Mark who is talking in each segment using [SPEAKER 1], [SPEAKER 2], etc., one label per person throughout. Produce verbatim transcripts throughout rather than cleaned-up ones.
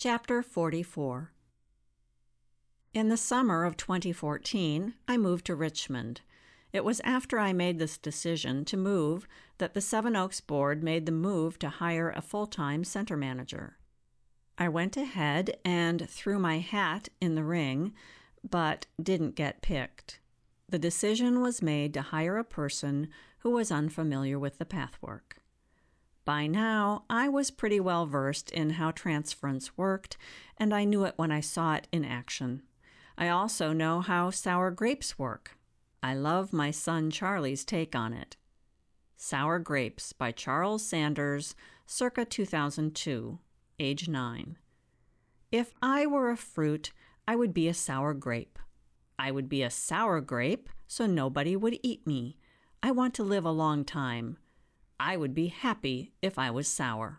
[SPEAKER 1] Chapter forty-four. In the summer of twenty fourteen, I moved to Richmond. It was after I made this decision to move that the Seven Oaks Board made the move to hire a full-time center manager. I went ahead and threw my hat in the ring, but didn't get picked. The decision was made to hire a person who was unfamiliar with the pathwork. By now, I was pretty well versed in how transference worked, and I knew it when I saw it in action. I also know how sour grapes work. I love my son Charlie's take on it. Sour Grapes by Charles Sanders, circa two thousand two, age nine. If I were a fruit, I would be a sour grape. I would be a sour grape so nobody would eat me. I want to live a long time. I would be happy if I was sour.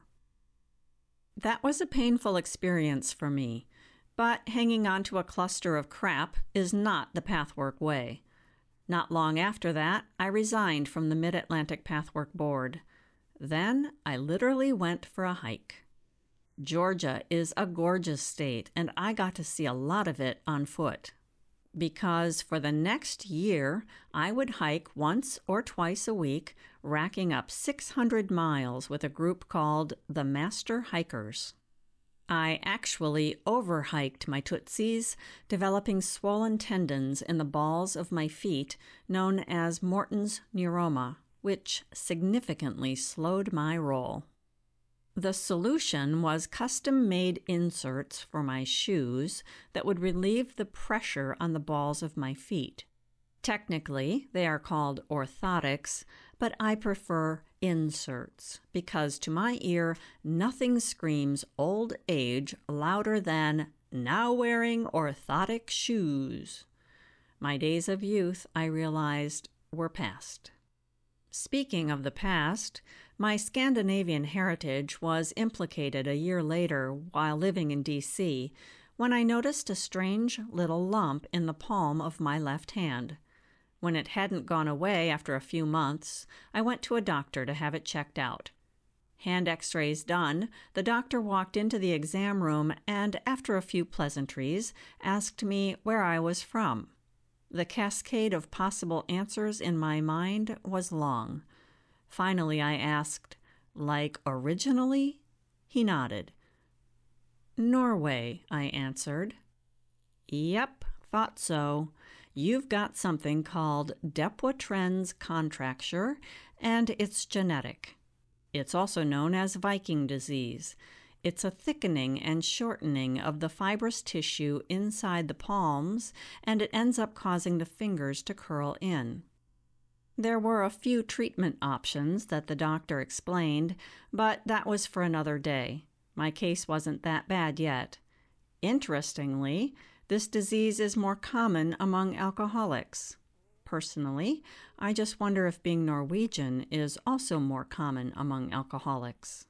[SPEAKER 1] That was a painful experience for me, but hanging on to a cluster of crap is not the Pathwork way. Not long after that, I resigned from the Mid-Atlantic Pathwork Board. Then I literally went for a hike. Georgia is a gorgeous state, and I got to see a lot of it on foot. Because for the next year, I would hike once or twice a week, racking up six hundred miles with a group called the Master Hikers. I actually overhiked my tootsies, developing swollen tendons in the balls of my feet known as Morton's neuroma, which significantly slowed my roll. The solution was custom-made inserts for my shoes that would relieve the pressure on the balls of my feet. Technically, they are called orthotics, but I prefer inserts because to my ear, nothing screams old age louder than now wearing orthotic shoes. My days of youth, I realized, were past. Speaking of the past, my Scandinavian heritage was implicated a year later while living in D C when I noticed a strange little lump in the palm of my left hand. When it hadn't gone away after a few months, I went to a doctor to have it checked out. Hand x-rays done, the doctor walked into the exam room and, after a few pleasantries, asked me where I was from. The cascade of possible answers in my mind was long. Finally, I asked, "Like originally?" He nodded. "Norway," I answered. "Yep, thought so. You've got something called Dupuytren's contracture, and it's genetic. It's also known as Viking disease. It's a thickening and shortening of the fibrous tissue inside the palms, and it ends up causing the fingers to curl in." There were a few treatment options that the doctor explained, but that was for another day. My case wasn't that bad yet. Interestingly, this disease is more common among alcoholics. Personally, I just wonder if being Norwegian is also more common among alcoholics.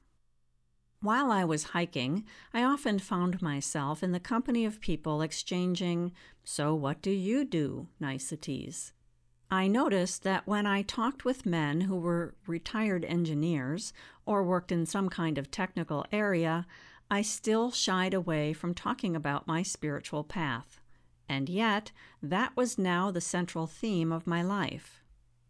[SPEAKER 1] While I was hiking, I often found myself in the company of people exchanging, "So what do you do?" niceties. I noticed that when I talked with men who were retired engineers or worked in some kind of technical area, I still shied away from talking about my spiritual path. And yet, that was now the central theme of my life.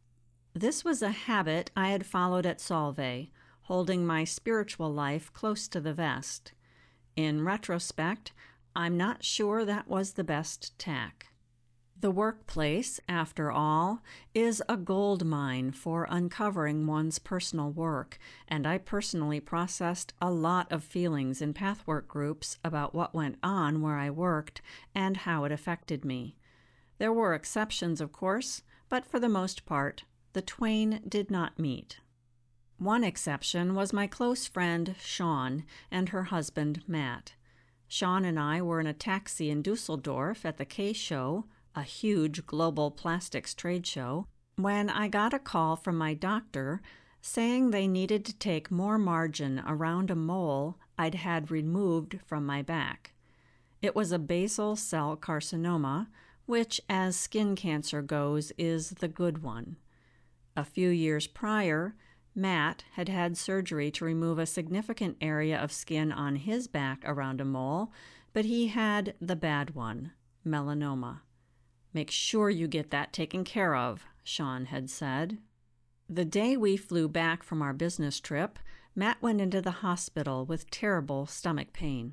[SPEAKER 1] This was a habit I had followed at Solvay, holding my spiritual life close to the vest. In retrospect, I'm not sure that was the best tack. The workplace, after all, is a gold mine for uncovering one's personal work, and I personally processed a lot of feelings in pathwork groups about what went on where I worked and how it affected me. There were exceptions, of course, but for the most part, the twain did not meet. One exception was my close friend, Sean, and her husband, Matt. Sean and I were in a taxi in Dusseldorf at the K-Show, a huge global plastics trade show, when I got a call from my doctor saying they needed to take more margin around a mole I'd had removed from my back. It was a basal cell carcinoma, which, as skin cancer goes, is the good one. A few years prior, Matt had had surgery to remove a significant area of skin on his back around a mole, but he had the bad one, melanoma. "Make sure you get that taken care of," Sean had said. The day we flew back from our business trip, Matt went into the hospital with terrible stomach pain.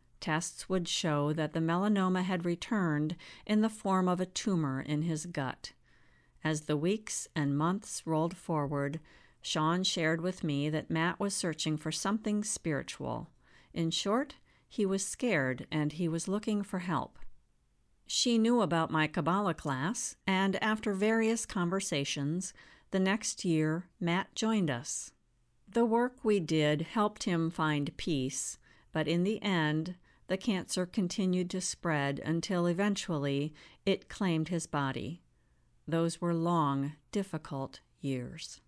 [SPEAKER 1] Tests would show that the melanoma had returned in the form of a tumor in his gut. As the weeks and months rolled forward, Sean shared with me that Matt was searching for something spiritual. In short, he was scared and he was looking for help. She knew about my Kabbalah class, and after various conversations, the next year Matt joined us. The work we did helped him find peace, but in the end, the cancer continued to spread until eventually it claimed his body. Those were long, difficult years.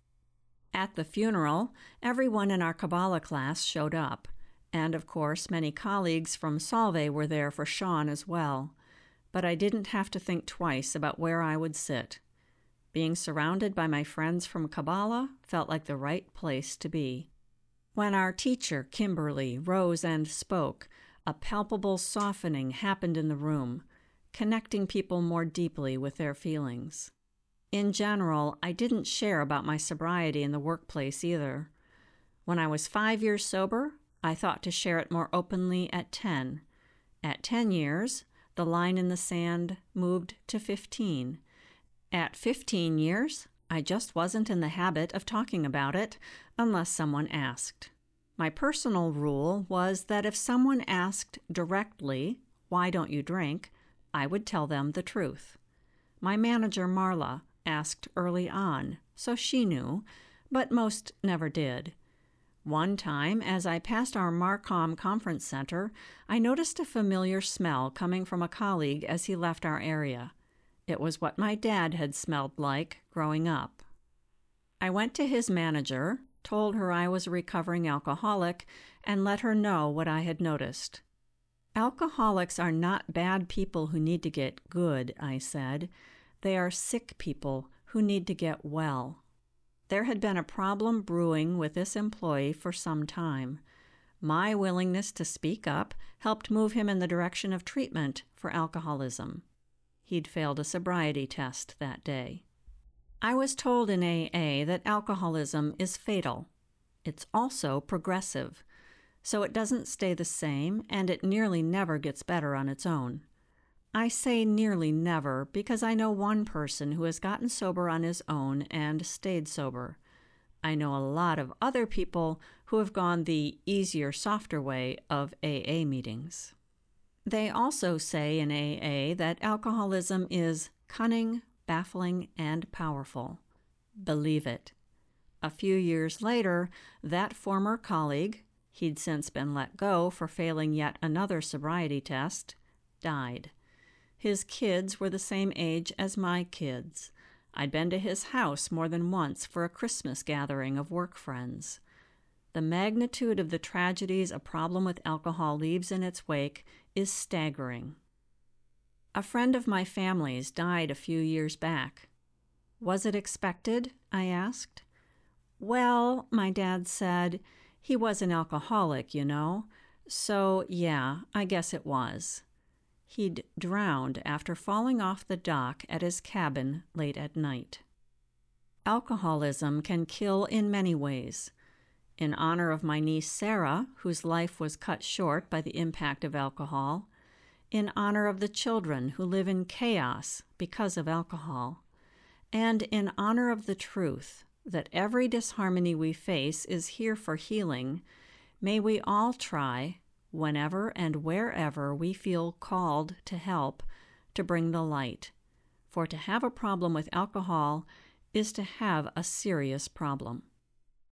[SPEAKER 1] At the funeral, everyone in our Kabbalah class showed up, and of course many colleagues from Solvay were there for Sean as well, but I didn't have to think twice about where I would sit. Being surrounded by my friends from Kabbalah felt like the right place to be. When our teacher, Kimberly, rose and spoke, a palpable softening happened in the room, connecting people more deeply with their feelings. In general, I didn't share about my sobriety in the workplace either. When I was five years sober, I thought to share it more openly at ten. At ten years, the line in the sand moved to fifteen. At fifteen years, I just wasn't in the habit of talking about it unless someone asked. My personal rule was that if someone asked directly, "Why don't you drink?" I would tell them the truth. My manager, Marla, asked early on, so she knew, but most never did. One time, as I passed our Marcom Conference Center, I noticed a familiar smell coming from a colleague as he left our area. It was what my dad had smelled like growing up. I went to his manager, told her I was a recovering alcoholic, and let her know what I had noticed. "Alcoholics are not bad people who need to get good," I said. "They are sick people who need to get well." There had been a problem brewing with this employee for some time. My willingness to speak up helped move him in the direction of treatment for alcoholism. He'd failed a sobriety test that day. I was told in A A that alcoholism is fatal. It's also progressive, so it doesn't stay the same and it nearly never gets better on its own. I say nearly never because I know one person who has gotten sober on his own and stayed sober. I know a lot of other people who have gone the easier, softer way of A A meetings. They also say in A A that alcoholism is cunning, baffling, and powerful. Believe it. A few years later, that former colleague, he'd since been let go for failing yet another sobriety test, died. His kids were the same age as my kids. I'd been to his house more than once for a Christmas gathering of work friends. The magnitude of the tragedies a problem with alcohol leaves in its wake is staggering. A friend of my family's died a few years back. "Was it expected?" I asked. "Well," my dad said, "he was an alcoholic, you know. So, yeah, I guess it was." He'd drowned after falling off the dock at his cabin late at night. Alcoholism can kill in many ways. In honor of my niece Sarah, whose life was cut short by the impact of alcohol, in honor of the children who live in chaos because of alcohol, and in honor of the truth that every disharmony we face is here for healing, may we all try, whenever and wherever we feel called to help, to bring the light. For to have a problem with alcohol is to have a serious problem.